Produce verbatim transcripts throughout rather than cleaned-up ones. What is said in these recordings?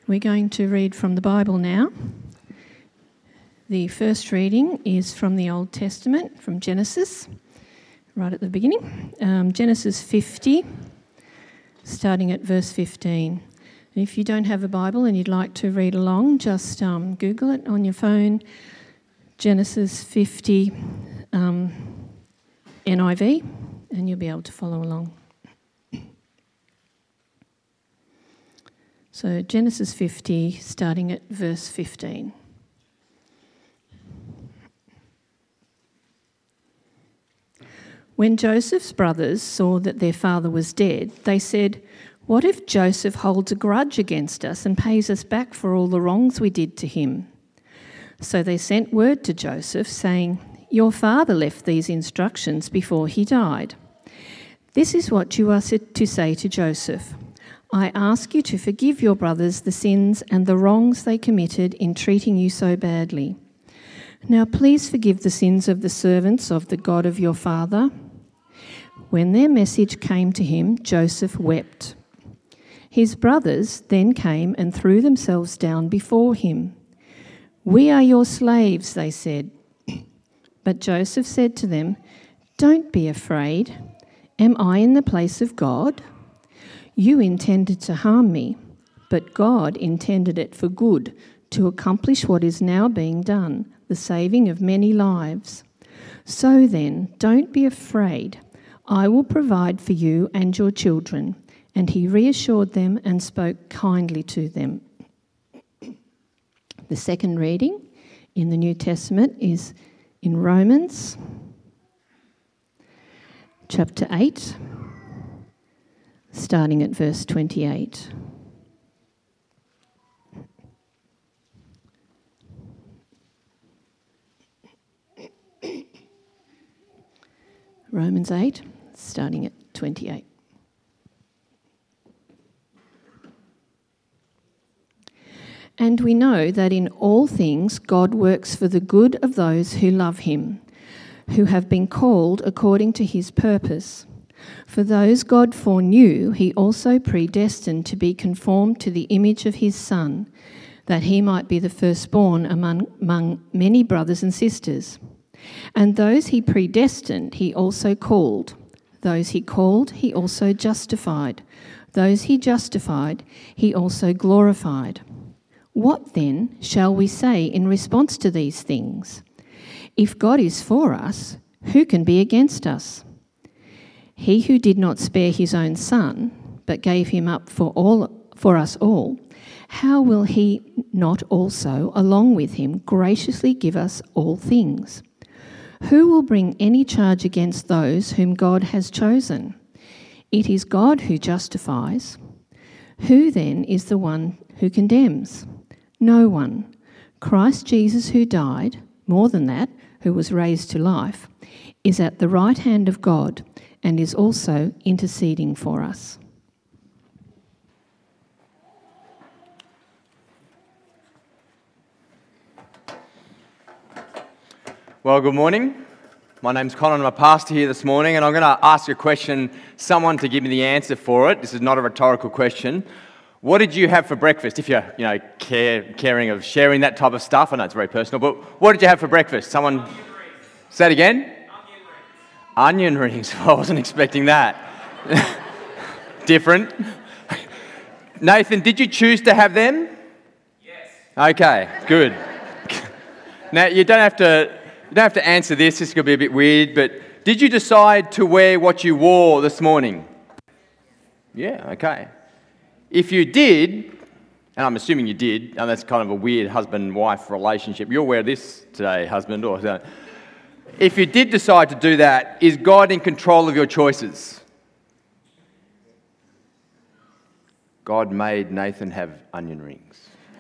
We're going to read from the Bible now. The first reading is from the Old Testament, from Genesis, right at the beginning. Um, Genesis fifty, starting at verse fifteen. And if you don't have a Bible and you'd like to read along, just um, Google it on your phone, Genesis fifty um, N I V, and you'll be able to follow along. So Genesis fifty, starting at verse fifteen. When Joseph's brothers saw that their father was dead, they said, "What if Joseph holds a grudge against us and pays us back for all the wrongs we did to him?" So they sent word to Joseph, saying, "Your father left these instructions before he died. This is what you are to say to Joseph. I ask you to forgive your brothers the sins and the wrongs they committed in treating you so badly. Now please forgive the sins of the servants of the God of your father." When their message came to him, Joseph wept. His brothers then came and threw themselves down before him. "We are your slaves," they said. But Joseph said to them, "Don't be afraid. Am I in the place of God? You intended to harm me, but God intended it for good, to accomplish what is now being done, the saving of many lives. So then, don't be afraid. I will provide for you and your children." And he reassured them and spoke kindly to them. The second reading in the New Testament is in Romans chapter eight, starting at verse twenty-eight. Romans eight, starting at twenty-eight. And we know that in all things God works for the good of those who love him, who have been called according to his purpose. For those God foreknew, he also predestined to be conformed to the image of his Son, that he might be the firstborn among, among many brothers and sisters. And those he predestined, he also called. Those he called, he also justified. Those he justified, he also glorified. What then shall we say in response to these things? If God is for us, who can be against us? He who did not spare his own Son, but gave him up for all for us all, how will he not also, along with him, graciously give us all things? Who will bring any charge against those whom God has chosen? It is God who justifies. Who then is the one who condemns? No one. Christ Jesus, who died, more than that, who was raised to life, is at the right hand of God and is also interceding for us. Well, good morning. My name's Colin. I'm a pastor here this morning, and I'm going to ask a question, someone to give me the answer for it. This is not a rhetorical question. What did you have for breakfast? If you're, you know, care, caring of sharing that type of stuff, I know it's very personal, but what did you have for breakfast? Someone Onion rings. Say it again. Onion rings. Onion rings. I wasn't expecting that. Different. Nathan, did you choose to have them? Yes. Okay, good. Now you don't have to. You don't have to answer this, this is going to be a bit weird, but did you decide to wear what you wore this morning? Yeah, okay. If you did, and I'm assuming you did, and that's kind of a weird husband-wife relationship, you'll wear this today, husband, or so. If you did decide to do that, is God in control of your choices? God made Nathan have onion rings.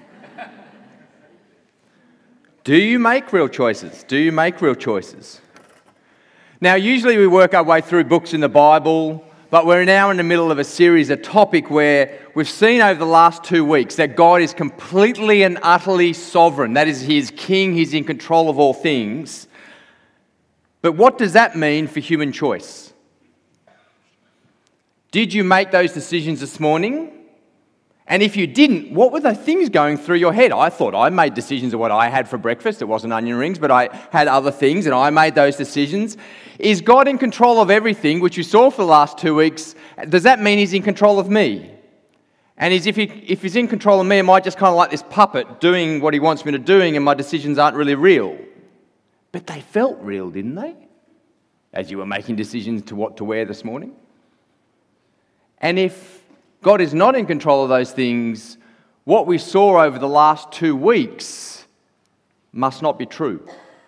Do you make real choices? Do you make real choices? Now, usually we work our way through books in the Bible, but we're now in the middle of a series, a topic where we've seen over the last two weeks that God is completely and utterly sovereign. That is, He is King, He's in control of all things. But what does that mean for human choice? Did you make those decisions this morning? And if you didn't, what were the things going through your head? I thought I made decisions of what I had for breakfast. It wasn't onion rings, but I had other things and I made those decisions. Is God in control of everything, which you saw for the last two weeks? Does that mean he's in control of me? And is if, he, if he's in control of me, am I just kind of like this puppet doing what he wants me to do and my decisions aren't really real? But they felt real, didn't they? As you were making decisions to what to wear this morning. And if God is not in control of those things, what we saw over the last two weeks must not be true.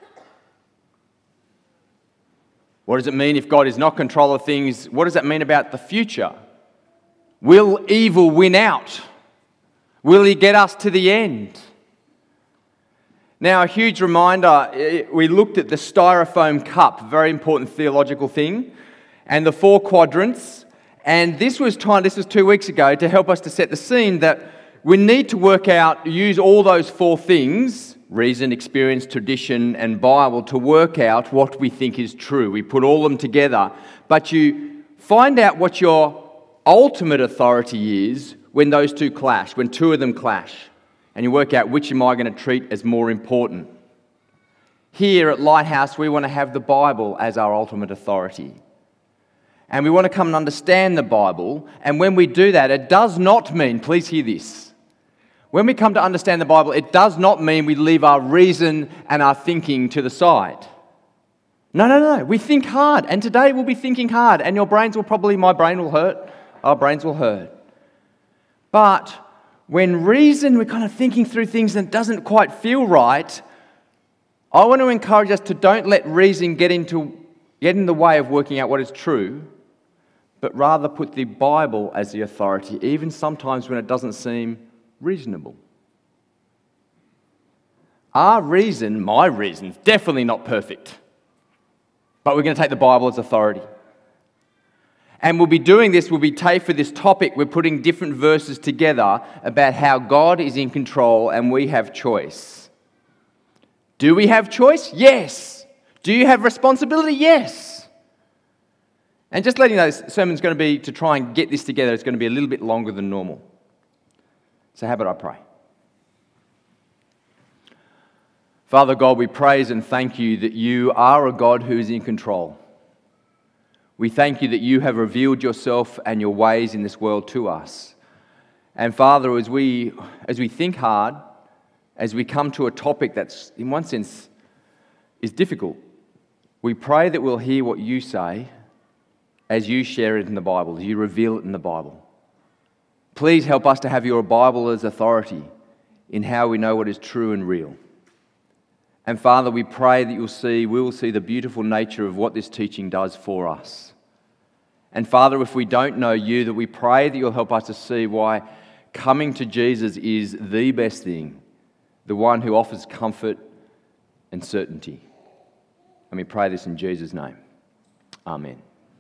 What does it mean if God is not in control of things? What does that mean about the future? Will evil win out? Will he get us to the end? Now, a huge reminder, we looked at the styrofoam cup, very important theological thing, and the four quadrants. And this was time, this was two weeks ago, to help us to set the scene that we need to work out, use all those four things, reason, experience, tradition, and Bible, to work out what we think is true. We put all of them together. But you find out what your ultimate authority is when those two clash, when two of them clash. And you work out which am I going to treat as more important. Here at Lighthouse, we want to have the Bible as our ultimate authority. And we want to come and understand the Bible. And when we do that, it does not mean, please hear this, when we come to understand the Bible, it does not mean we leave our reason and our thinking to the side. No, no, no. We think hard. And today we'll be thinking hard. And your brains will probably, my brain will hurt. Our brains will hurt. But when reason, we're kind of thinking through things and it doesn't quite feel right, I want to encourage us to don't let reason get into get in the way of working out what is true, but rather put the Bible as the authority, even sometimes when it doesn't seem reasonable. Our reason, my reason, is definitely not perfect, but we're going to take the Bible as authority. And we'll be doing this, we'll be take for this topic, we're putting different verses together about how God is in control and we have choice. Do we have choice? Yes. Do you have responsibility? Yes. And just letting you know, this sermon's going to be, to try and get this together, it's going to be a little bit longer than normal. So how about I pray? Father God, we praise and thank you that you are a God who is in control. We thank you that you have revealed yourself and your ways in this world to us. And Father, as we as we think hard, as we come to a topic that's, in one sense, is difficult, we pray that we'll hear what you say as you share it in the Bible, as you reveal it in the Bible. Please help us to have your Bible as authority in how we know what is true and real. And Father, we pray that you'll see, we will see the beautiful nature of what this teaching does for us. And Father, if we don't know you, that we pray that you'll help us to see why coming to Jesus is the best thing, the one who offers comfort and certainty. And we pray this in Jesus' name. Amen.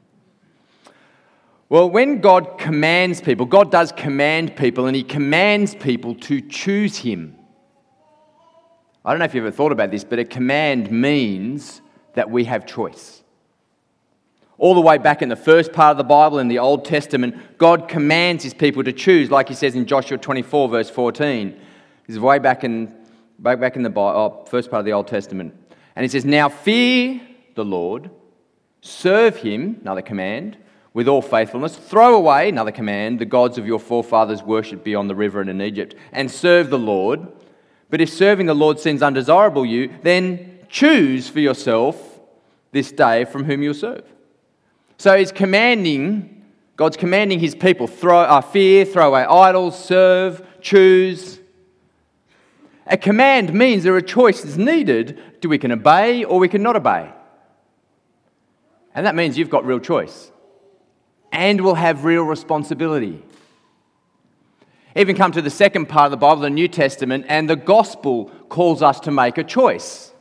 Well, when God commands people, God does command people, and he commands people to choose him. I don't know if you've ever thought about this, but a command means that we have choice. All the way back in the first part of the Bible, in the Old Testament, God commands his people to choose, like he says in Joshua twenty-four, verse fourteen. This is way back in, way back in the Bible, first part of the Old Testament. And he says, "Now fear the Lord, serve him," another command, "with all faithfulness. Throw away," another command, "the gods of your forefathers worshipped beyond the river and in Egypt, and serve the Lord. But if serving the Lord seems undesirable you, then choose for yourself this day from whom you'll serve." So he's commanding, God's commanding his people, throw, uh, fear, throw away idols, serve, choose. A command means there are choices needed. Do we can obey or we can not obey? And that means you've got real choice. And we'll have real responsibility. Even come to the second part of the Bible, the New Testament, and the gospel calls us to make a choice.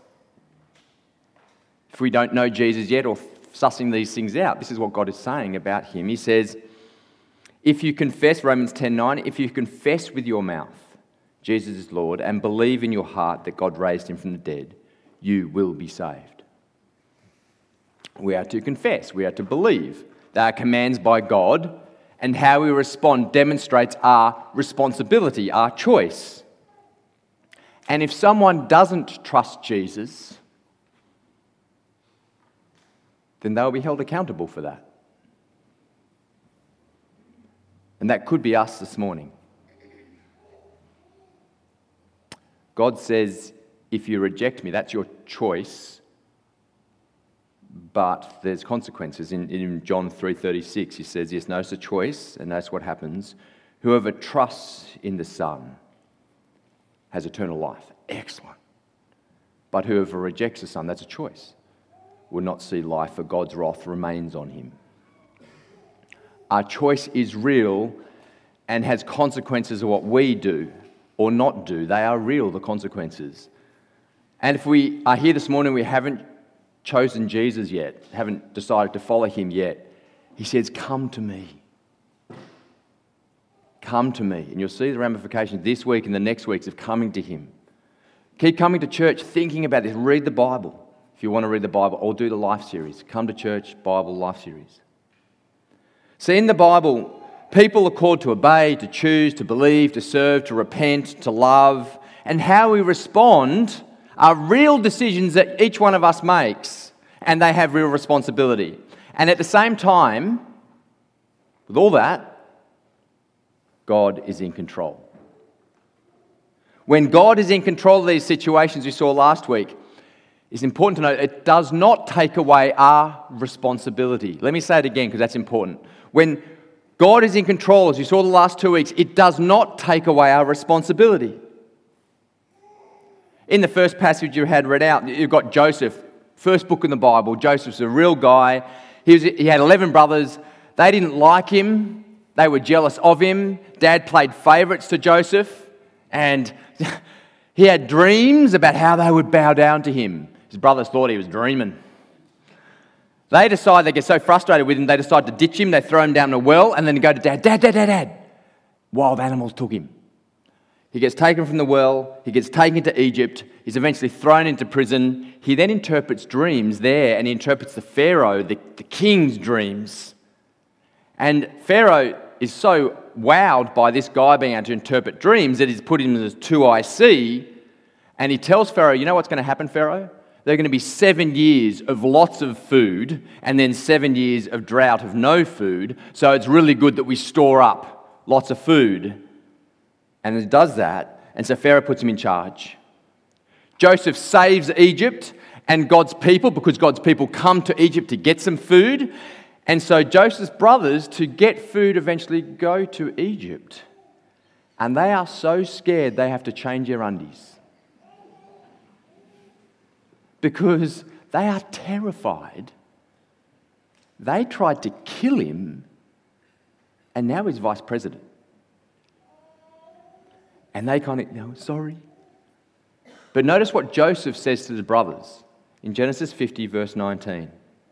If we don't know Jesus yet or sussing these things out, this is what God is saying about him. He says, if you confess, Romans ten nine, if you confess with your mouth Jesus is Lord and believe in your heart that God raised him from the dead, you will be saved. We are to confess, we are to believe. They are commands by God, and how we respond demonstrates our responsibility, our choice. And if someone doesn't trust Jesus, then they'll be held accountable for that. And that could be us this morning. God says, if you reject me, that's your choice, but there's consequences. In, in John three thirty-six, he says, yes, no, it's a choice, and that's what happens. Whoever trusts in the Son has eternal life. Excellent. But whoever rejects the Son, that's a choice, will not see life, for God's wrath remains on him. Our choice is real and has consequences of what we do or not do. They are real, the consequences. And if we are here this morning, we haven't chosen Jesus yet, haven't decided to follow him yet, he says, come to me. Come to me. And you'll see the ramifications this week and the next weeks of coming to him. Keep coming to church, thinking about this. Read the Bible. If you want to read the Bible, or do the Life series. Come to church, Bible, Life series. See, in the Bible, people are called to obey, to choose, to believe, to serve, to repent, to love. And how we respond are real decisions that each one of us makes, and they have real responsibility. And at the same time, with all that, God is in control. When God is in control of these situations we saw last week, it's important to note it does not take away our responsibility. Let me say it again because that's important. When God is in control, as you saw the last two weeks, it does not take away our responsibility. In the first passage you had read out, you've got Joseph, first book in the Bible. Joseph's a real guy. He, was, he had eleven brothers. They didn't like him. They were jealous of him. Dad played favourites to Joseph, and he had dreams about how they would bow down to him. His brothers thought he was dreaming. They decide, they get so frustrated with him, they decide to ditch him. They throw him down a well, and then they go to Dad, Dad, Dad, Dad, Dad. Wild animals took him. He gets taken from the well. He gets taken to Egypt. He's eventually thrown into prison. He then interprets dreams there, and he interprets the Pharaoh, the, the king's dreams. And Pharaoh is so wowed by this guy being able to interpret dreams that he's put him as two I C, and he tells Pharaoh, you know what's going to happen, Pharaoh? There are going to be seven years of lots of food and then seven years of drought of no food. So it's really good that we store up lots of food. And he does that. And so Pharaoh puts him in charge. Joseph saves Egypt and God's people, because God's people come to Egypt to get some food. And so Joseph's brothers, to get food, eventually go to Egypt. And they are so scared they have to change their undies, because they are terrified. They tried to kill him, and now he's vice president. And they kind of, no, sorry. But notice what Joseph says to the brothers in Genesis fifty, verse nineteen.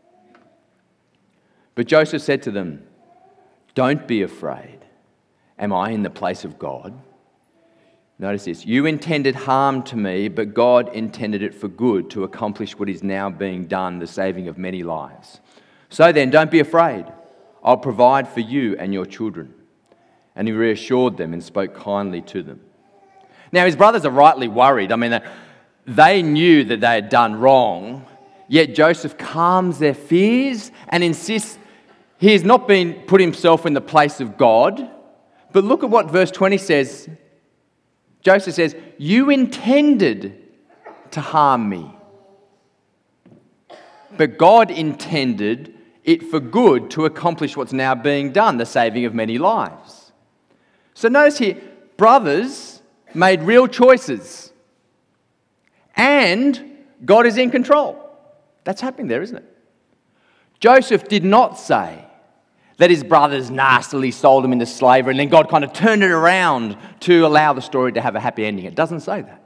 But Joseph said to them, don't be afraid. Am I in the place of God? Notice this. You intended harm to me, but God intended it for good, to accomplish what is now being done, the saving of many lives. So then, don't be afraid. I'll provide for you and your children. And he reassured them and spoke kindly to them. Now, his brothers are rightly worried. I mean, they knew that they had done wrong, yet Joseph calms their fears and insists he has not been put himself in the place of God. But look at what verse twenty says. Joseph says, you intended to harm me, but God intended it for good, to accomplish what's now being done, the saving of many lives. So notice here, brothers made real choices, and God is in control. That's happening there, isn't it? Joseph did not say that his brothers nastily sold him into slavery and then God kind of turned it around to allow the story to have a happy ending. It doesn't say that.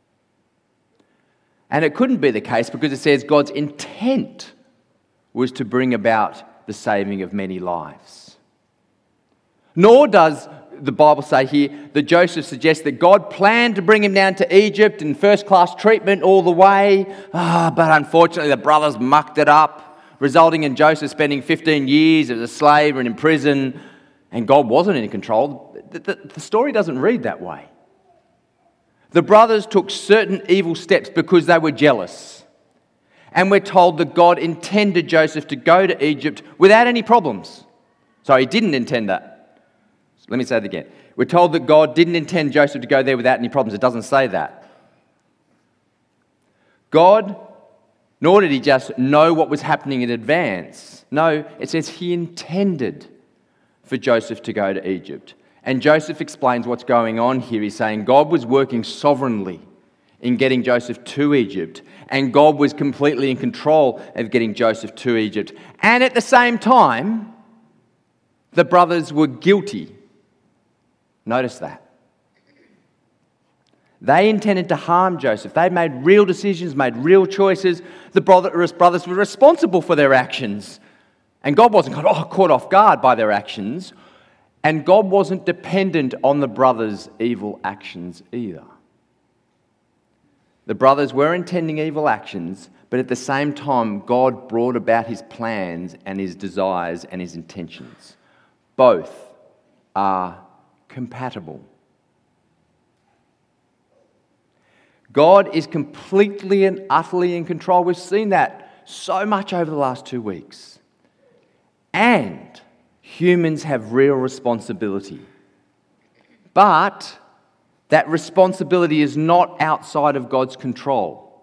And it couldn't be the case, because it says God's intent was to bring about the saving of many lives. Nor does the Bible say here that Joseph suggests that God planned to bring him down to Egypt in first-class treatment all the way, ah, but unfortunately the brothers mucked it up, resulting in Joseph spending fifteen years as a slave and in prison. and God wasn't in control, the, the, the story doesn't read that way. The brothers took certain evil steps because they were jealous. And we're told that God intended Joseph to go to Egypt without any problems. Sorry, he didn't intend that. Let me say it again. We're told that God didn't intend Joseph to go there without any problems. It doesn't say that. God, nor did he just know what was happening in advance. No, it says he intended for Joseph to go to Egypt. And Joseph explains what's going on here. He's saying God was working sovereignly in getting Joseph to Egypt, and God was completely in control of getting Joseph to Egypt. And at the same time, the brothers were guilty. Notice that. They intended to harm Joseph. They made real decisions, made real choices. The brothers were responsible for their actions. And God wasn't caught off guard by their actions. And God wasn't dependent on the brothers' evil actions either. The brothers were intending evil actions, but at the same time, God brought about his plans and his desires and his intentions. Both are compatible. God is completely and utterly in control. We've seen that so much over the last two weeks. And humans have real responsibility. But that responsibility is not outside of God's control.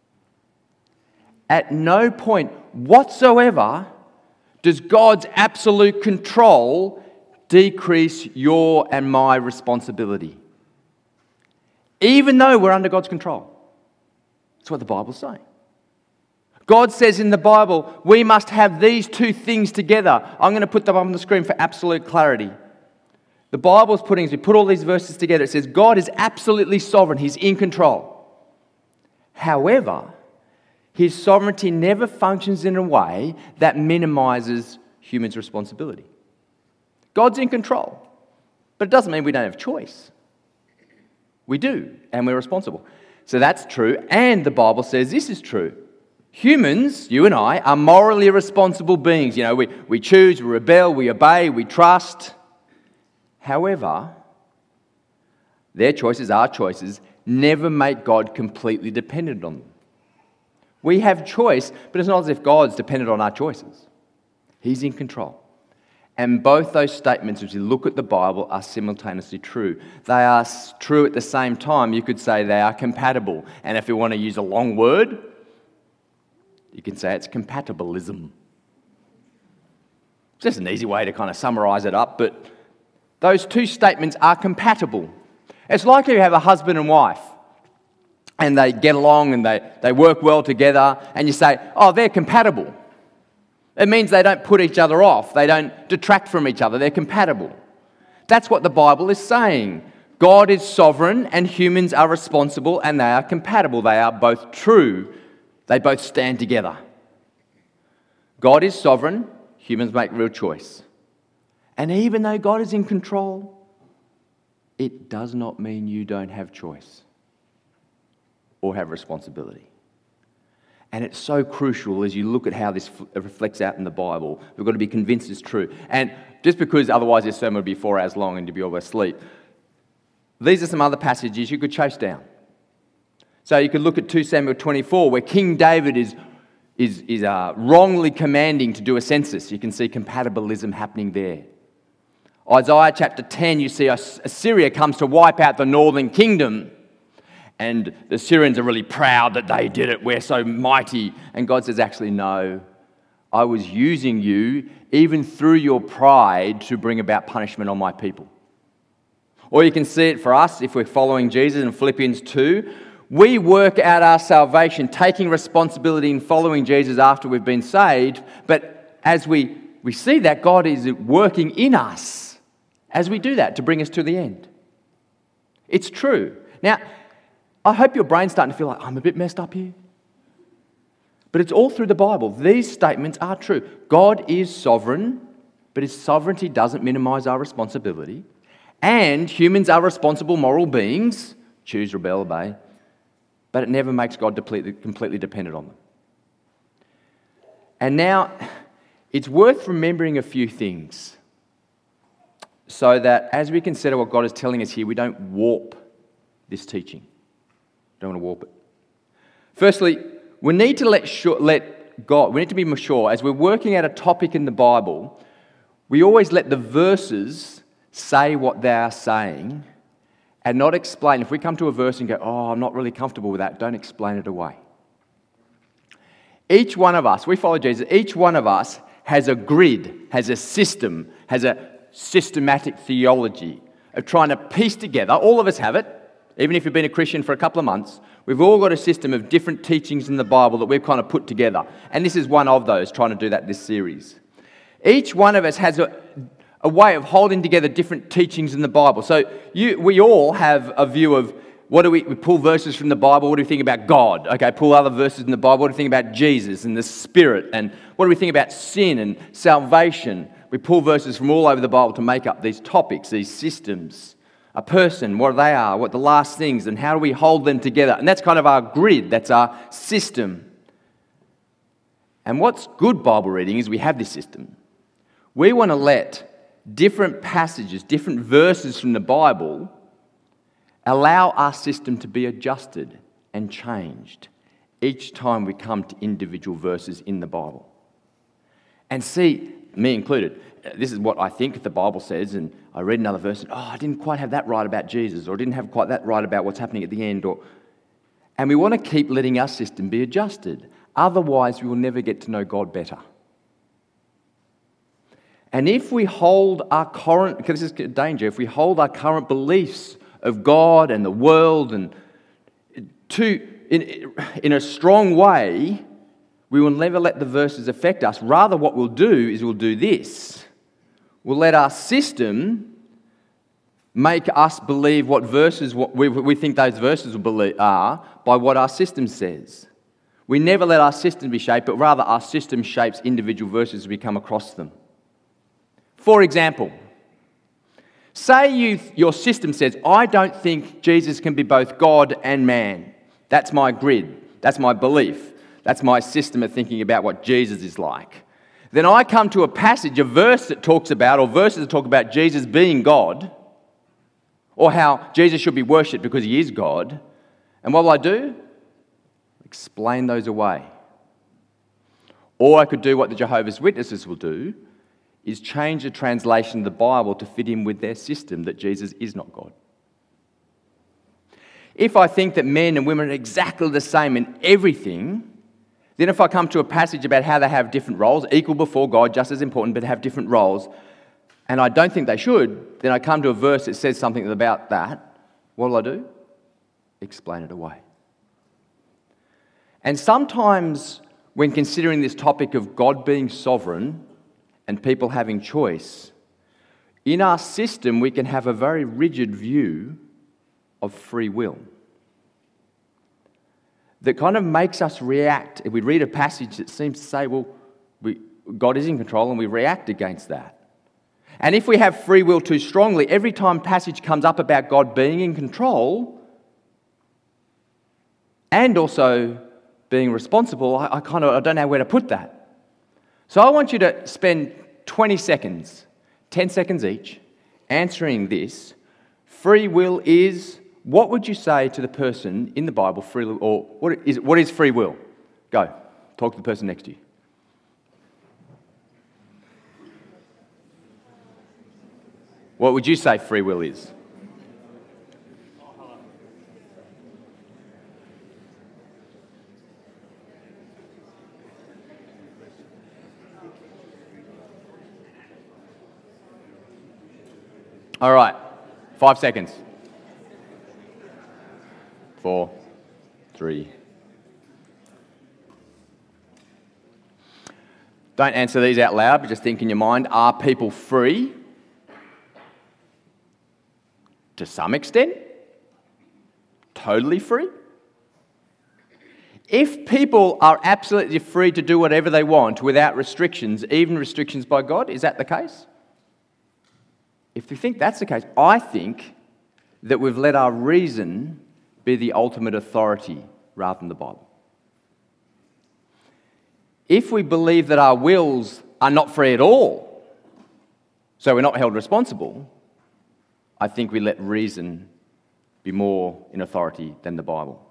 At no point whatsoever does God's absolute control decrease your and my responsibility. Even though we're under God's control. That's what the Bible's saying. God says in the Bible, we must have these two things together. I'm going to put them on the screen for absolute clarity. The Bible's putting, as we put all these verses together, it says God is absolutely sovereign. He's in control. However, his sovereignty never functions in a way that minimizes humans' responsibility. God's in control, but it doesn't mean we don't have choice. We do, and we're responsible. So that's true, and the Bible says this is true. Humans, you and I, are morally responsible beings. You know, we, we choose, we rebel, we obey, we trust. However, their choices, our choices, never make God completely dependent on them. We have choice, but it's not as if God's dependent on our choices. He's in control. And both those statements, as you look at the Bible, are simultaneously true. They are true at the same time. You could say they are compatible. And if you want to use a long word, you can say it's compatibilism. It's just an easy way to kind of summarize it up, but those two statements are compatible. It's like you have a husband and wife, and they get along and they, they work well together, and you say, oh, they're compatible. It means they don't put each other off. They don't detract from each other. They're compatible. That's what the Bible is saying. God is sovereign and humans are responsible, and they are compatible. They are both true. They both stand together. God is sovereign. Humans make real choice. And even though God is in control, it does not mean you don't have choice or have responsibility. And it's so crucial as you look at how this reflects out in the Bible. We've got to be convinced it's true. And just because otherwise this sermon would be four hours long and you'd be all asleep, these are some other passages you could chase down. So you could look at Second Samuel twenty-four, where King David is, is, is uh, wrongly commanding to do a census. You can see compatibilism happening there. Isaiah chapter ten, you see Assyria comes to wipe out the northern kingdom. And the Syrians are really proud that they did it. We're so mighty. And God says, actually, no. I was using you, even through your pride, to bring about punishment on my people. Or you can see it for us, if we're following Jesus in Philippians two. We work out our salvation, taking responsibility in following Jesus after we've been saved. But as we, we see that, God is working in us as we do that to bring us to the end. It's true. Now, I hope your brain's starting to feel like, I'm a bit messed up here. But it's all through the Bible. These statements are true. God is sovereign, but his sovereignty doesn't minimize our responsibility. And humans are responsible moral beings. Choose, rebel, obey. But it never makes God completely, completely dependent on them. And now, it's worth remembering a few things. so that as we consider what God is telling us here, we don't warp this teaching. Don't want to warp it. Firstly, we need to let, sure, let God, we need to be mature. As we're working out a topic in the Bible, we always let the verses say what they are saying and not explain. If we come to a verse and go, oh, I'm not really comfortable with that, don't explain it away. Each one of us, we follow Jesus, each one of us has a grid, has a system, has a systematic theology of trying to piece together. All of us have it. Even if you've been a Christian for a couple of months, we've all got a system of different teachings in the Bible that we've kind of put together. And this is one of those, trying to do that this series. Each one of us has a, a way of holding together different teachings in the Bible. So you, we all have a view of, what do we, we pull verses from the Bible, what do we think about God? Okay, pull other verses in the Bible, what do we think about Jesus and the Spirit? And what do we think about sin and salvation? We pull verses from all over the Bible to make up these topics, these systems. A person, what they are, what the last things, and how do we hold them together? And that's kind of our grid, that's our system. And what's good Bible reading is we have this system. We want to let different passages, different verses from the Bible allow our system to be adjusted and changed each time we come to individual verses in the Bible. And see, me included, this is what I think the Bible says, and I read another verse, and oh, I didn't quite have that right about Jesus, or I didn't have quite that right about what's happening at the end. Or, and we want to keep letting our system be adjusted. Otherwise, we will never get to know God better. And if we hold our current, because this is danger, if we hold our current beliefs of God and the world and to in, in a strong way, we will never let the verses affect us. Rather, what we'll do is we'll do this. We'll let our system make us believe what verses what we, we think those verses will believe, are by what our system says. We never let our system be shaped, but rather our system shapes individual verses as we come across them. For example, say you, your system says, I don't think Jesus can be both God and man. That's my grid. That's my belief. That's my system of thinking about what Jesus is like. Then I come to a passage, a verse that talks about, or verses that talk about Jesus being God, or how Jesus should be worshipped because he is God. And what will I do? Explain those away. Or I could do what the Jehovah's Witnesses will do, is change the translation of the Bible to fit in with their system that Jesus is not God. If I think that men and women are exactly the same in everything, then if I come to a passage about how they have different roles, equal before God, just as important, but have different roles, and I don't think they should, then I come to a verse that says something about that, what will I do? Explain it away. And sometimes when considering this topic of God being sovereign and people having choice, in our system we can have a very rigid view of free will that kind of makes us react. If we read a passage that seems to say, well, we, God is in control, and we react against that. And if we have free will too strongly, every time passage comes up about God being in control and also being responsible, I, I kind of I don't know where to put that. So I want you to spend twenty seconds, ten seconds each, answering this. Free will is, what would you say to the person in the Bible, free will, or what is, what is free will? Go, talk to the person next to you. What would you say free will is? All right, five seconds. Four, three. Don't answer these out loud, but just think in your mind, are people free? To some extent? Totally free? If people are absolutely free to do whatever they want without restrictions, even restrictions by God, is that the case? If you think that's the case, I think that we've let our reason be the ultimate authority rather than the Bible. If we believe that our wills are not free at all, so we're not held responsible, I think we let reason be more in authority than the Bible.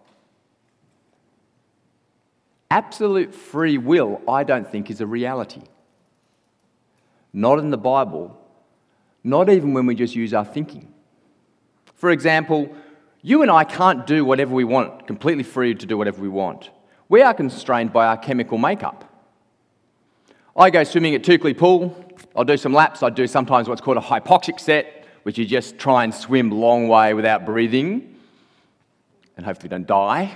Absolute free will, I don't think, is a reality. Not in the Bible, not even when we just use our thinking. For example, you and I can't do whatever we want, completely free to do whatever we want. We are constrained by our chemical makeup. I go swimming at Tukley Pool, I'll do some laps, I do sometimes what's called a hypoxic set, which you just try and swim a long way without breathing, and hopefully don't die.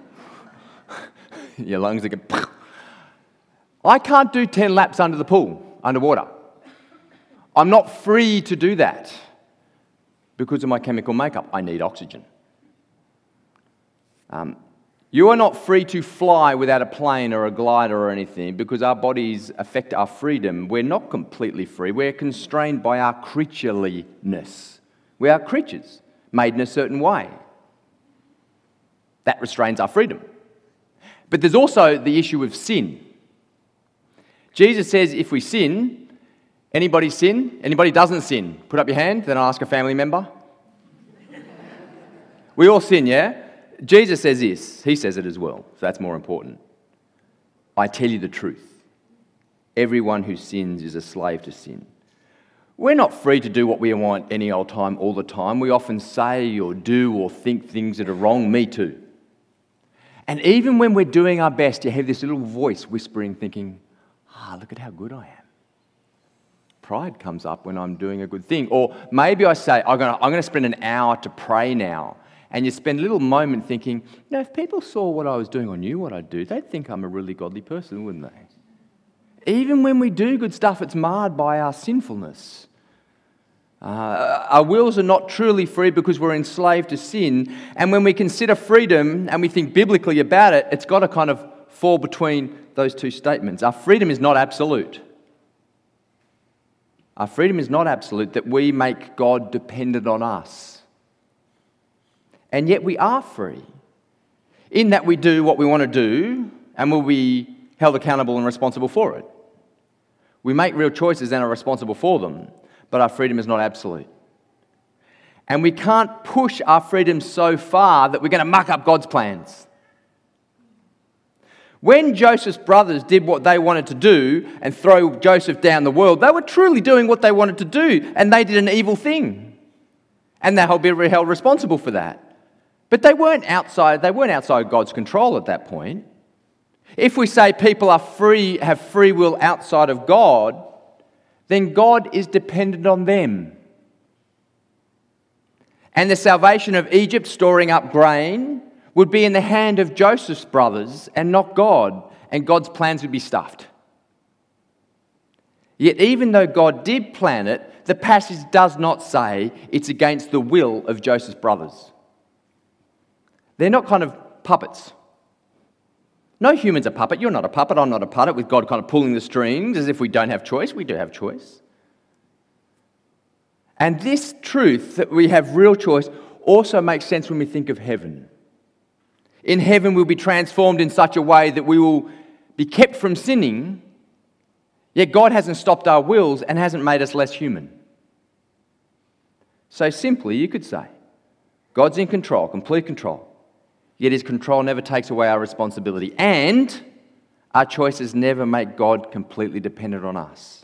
Your lungs are going... I can't do ten laps under the pool, underwater. I'm not free to do that because of my chemical makeup. I need oxygen. Um, you are not free to fly without a plane or a glider or anything because our bodies affect our freedom. We're not completely free. We're constrained by our creatureliness. We are creatures made in a certain way. That restrains our freedom. But there's also the issue of sin. Jesus says if we sin, anybody sin? Anybody doesn't sin? Put up your hand, then I'll ask a family member. We all sin, yeah? Jesus says this. He says it as well, so that's more important. I tell you the truth. Everyone who sins is a slave to sin. We're not free to do what we want any old time, all the time. We often say or do or think things that are wrong. Me too. And even when we're doing our best, you have this little voice whispering, thinking, ah, look at how good I am. Pride comes up when I'm doing a good thing. Or maybe I say, I'm going to, I'm going to spend an hour to pray now. And you spend a little moment thinking, you know, if people saw what I was doing or knew what I'd do, they'd think I'm a really godly person, wouldn't they? Even when we do good stuff, it's marred by our sinfulness. Uh, our wills are not truly free because we're enslaved to sin. And when we consider freedom and we think biblically about it, it's got to kind of fall between those two statements. Our freedom is not absolute. Our freedom is not absolute, that we make God dependent on us. And yet we are free in that we do what we want to do and will be held accountable and responsible for it. We make real choices and are responsible for them. But our freedom is not absolute. And we can't push our freedom so far that we're going to muck up God's plans. When Joseph's brothers did what they wanted to do and throw Joseph down the world, they were truly doing what they wanted to do, and they did an evil thing. And they'll be held responsible for that. But they weren't outside, they weren't outside God's control at that point. If we say people are free, have free will outside of God, then God is dependent on them. And the salvation of Egypt, storing up grain, would be in the hand of Joseph's brothers and not God, and God's plans would be stuffed. Yet even though God did plan it, the passage does not say it's against the will of Joseph's brothers. They're not kind of puppets. No human's a puppet. You're not a puppet. I'm not a puppet, with God kind of pulling the strings as if we don't have choice. We do have choice. And this truth that we have real choice also makes sense when we think of heaven. In heaven, we'll be transformed in such a way that we will be kept from sinning, yet God hasn't stopped our wills and hasn't made us less human. So simply, you could say, God's in control, complete control. Yet his control never takes away our responsibility. And our choices never make God completely dependent on us.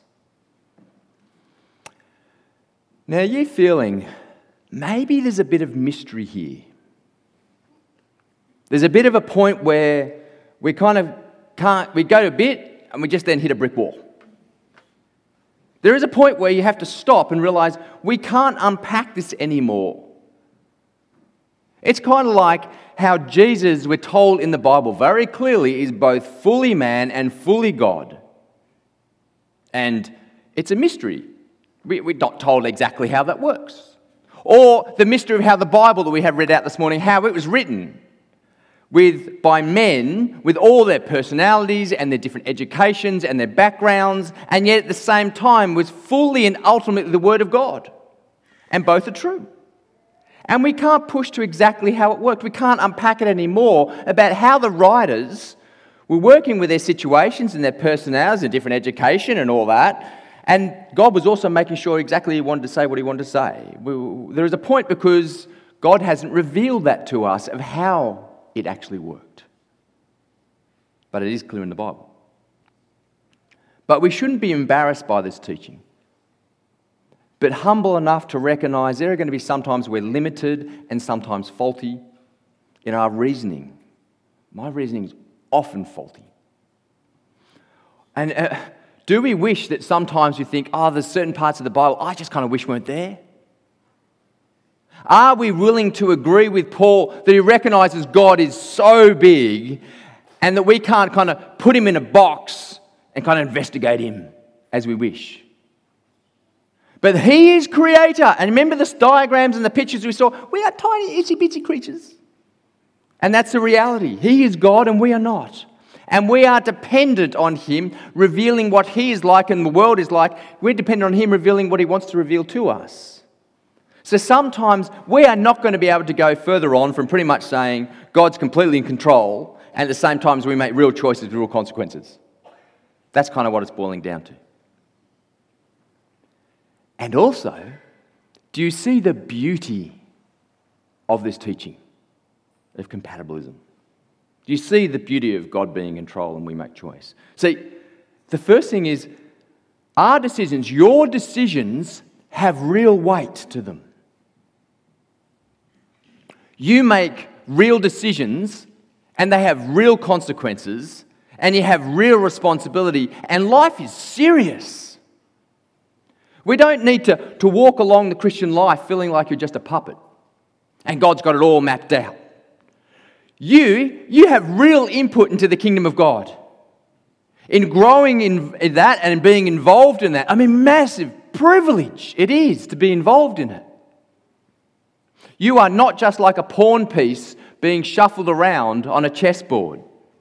Now, you're feeling, maybe there's a bit of mystery here. There's a bit of a point where we kind of can't, we go a bit and we just then hit a brick wall. There is a point where you have to stop and realize we can't unpack this anymore. It's kind of like how Jesus, we're told in the Bible very clearly, is both fully man and fully God. And it's a mystery. We, we're not told exactly how that works. Or the mystery of how the Bible that we have read out this morning, how it was written with by men with all their personalities and their different educations and their backgrounds, and yet at the same time was fully and ultimately the Word of God. And both are true. And we can't push to exactly how it worked. We can't unpack it anymore about how the writers were working with their situations and their personalities and different education and all that, And God was also making sure exactly he wanted to say what he wanted to say. We, there is a point because God hasn't revealed that to us of how it actually worked. But it is clear in the Bible. But we shouldn't be embarrassed by this teaching, but humble enough to recognise there are going to be sometimes we're limited and sometimes faulty in our reasoning. My reasoning is often faulty. And uh, do we wish that sometimes you think, oh, there's certain parts of the Bible I just kind of wish weren't there? Are we willing to agree with Paul that he recognises God is so big and that we can't kind of put him in a box and kind of investigate him as we wish? But he is creator. And remember the diagrams and the pictures we saw? We are tiny, itsy-bitsy creatures. And that's the reality. He is God and we are not. And we are dependent on him revealing what he is like and the world is like. We're dependent on him revealing what he wants to reveal to us. So sometimes we are not going to be able to go further on from pretty much saying God's completely in control and at the same time we make real choices with real consequences. That's kind of what it's boiling down to. And also, do you see the beauty of this teaching of compatibilism? Do you see the beauty of God being in control and we make choice? See, the first thing is our decisions, your decisions have real weight to them. You make real decisions and they have real consequences and you have real responsibility and life is serious. We don't need to, to walk along the Christian life feeling like you're just a puppet and God's got it all mapped out. You, you have real input into the kingdom of God. In growing in, in that and being involved in that, I mean, massive privilege it is to be involved in it. You are not just like a pawn piece being shuffled around on a chessboard.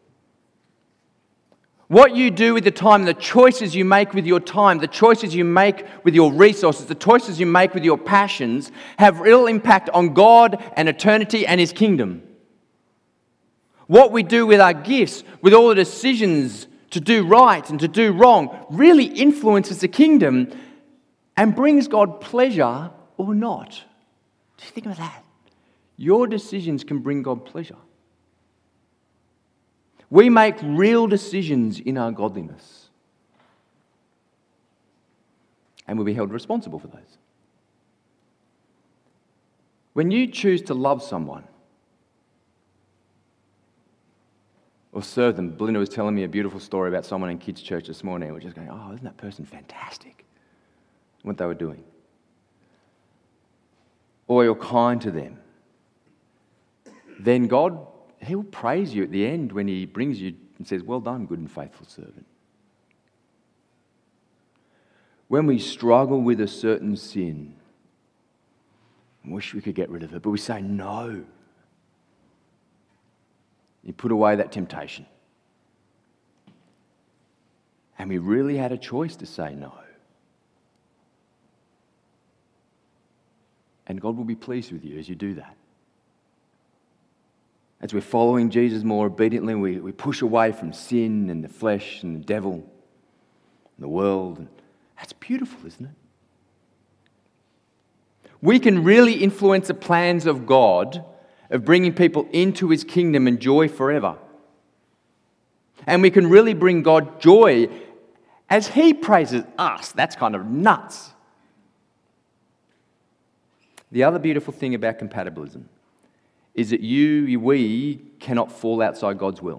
What you do with the time, the choices you make with your time, the choices you make with your resources, the choices you make with your passions have real impact on God and eternity and his kingdom. What we do with our gifts, with all the decisions to do right and to do wrong, really influences the kingdom and brings God pleasure or not. Do you think about that? Your decisions can bring God pleasure. We make real decisions in our godliness. And we'll be held responsible for those. When you choose to love someone or serve them, Belinda was telling me a beautiful story about someone in kids' church this morning. We're just going, oh, isn't that person fantastic? What they were doing. Or you're kind to them. Then God, he will praise you at the end when he brings you and says, well done, good and faithful servant. When we struggle with a certain sin, I wish we could get rid of it, but we say no. You put away that temptation. And we really had a choice to say no. And God will be pleased with you as you do that. As we're following Jesus more obediently, we, we push away from sin and the flesh and the devil and the world. And that's beautiful, isn't it? We can really influence the plans of God of bringing people into his kingdom and joy forever. And we can really bring God joy as he praises us. That's kind of nuts. The other beautiful thing about compatibilism is that you, we, cannot fall outside God's will.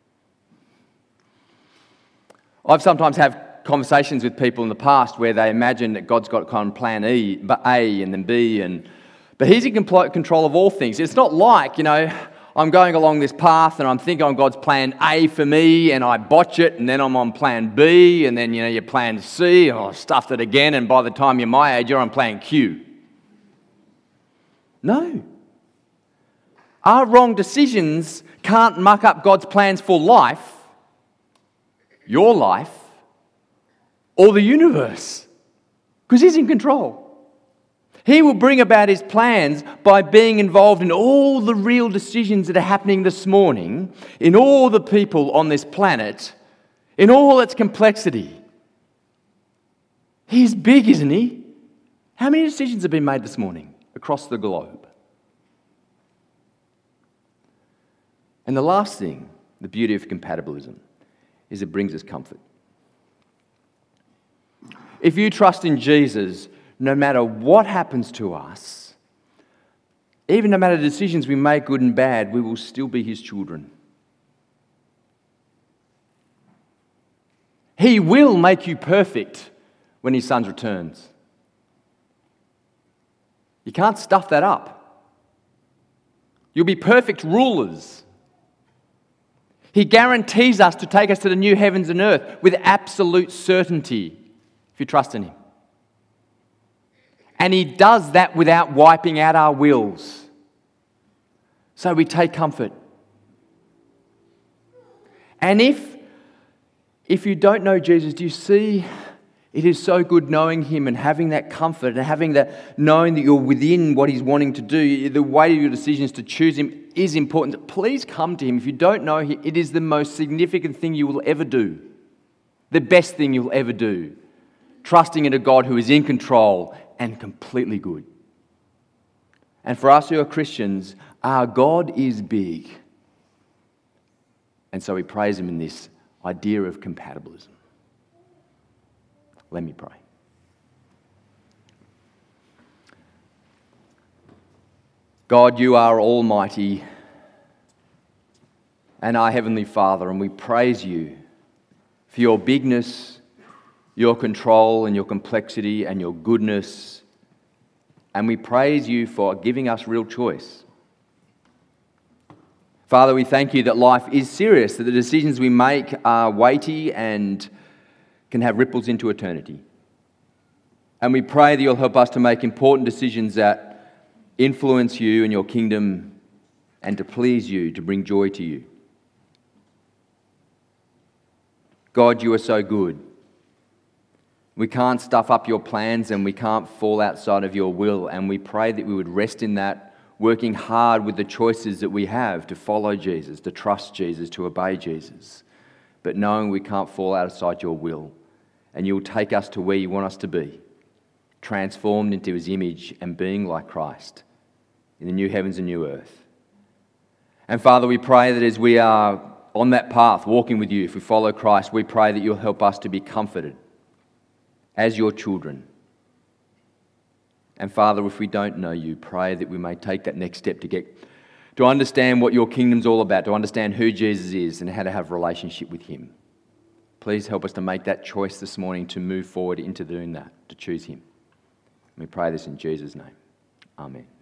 I've sometimes had conversations with people in the past where they imagine that God's got kind of plan E, but A and then B, and but he's in control of all things. It's not like, you know, I'm going along this path and I'm thinking on God's plan A for me and I botch it and then I'm on plan B and then, you know, you're plan C and I stuffed it again and by the time you're my age, you're on plan Q. No. Our wrong decisions can't muck up God's plans for life, your life, or the universe, because he's in control. He will bring about his plans by being involved in all the real decisions that are happening this morning, in all the people on this planet, in all its complexity. He's big, isn't he? How many decisions have been made this morning across the globe? And the last thing, the beauty of compatibilism, is it brings us comfort. If you trust in Jesus, no matter what happens to us, even no matter the decisions we make, good and bad, we will still be his children. He will make you perfect when his son returns. You can't stuff that up. You'll be perfect rulers. He guarantees us to take us to the new heavens and earth with absolute certainty if you trust in him. And he does that without wiping out our wills. So we take comfort. And if, if you don't know Jesus, do you see it is so good knowing him and having that comfort and having that, knowing that you're within what he's wanting to do, the weight of your decisions to choose him is important. Please come to him. If you don't know him, it is the most significant thing you will ever do. The best thing you'll ever do. Trusting in a God who is in control and completely good. And for us who are Christians, our God is big. And so we praise him in this idea of compatibilism. Let me pray. God, you are almighty and our Heavenly Father, and we praise you for your bigness, your control and your complexity and your goodness. And we praise you for giving us real choice. Father, we thank you that life is serious, that the decisions we make are weighty and can have ripples into eternity. And we pray that you'll help us to make important decisions that influence you and your kingdom and to please you, to bring joy to you. God, you are so good. We can't stuff up your plans and we can't fall outside of your will, and we pray that we would rest in that, working hard with the choices that we have to follow Jesus, to trust Jesus, to obey Jesus, but knowing we can't fall outside your will, and you'll take us to where you want us to be, transformed into his image and being like Christ in the new heavens and new earth. And Father, we pray that as we are on that path, walking with you, if we follow Christ, we pray that you'll help us to be comforted as your children. And Father, if we don't know you, pray that we may take that next step to get to understand what your kingdom's all about, to understand who Jesus is and how to have a relationship with him. Please help us to make that choice this morning to move forward into doing that, to choose him. We pray this in Jesus' name. Amen.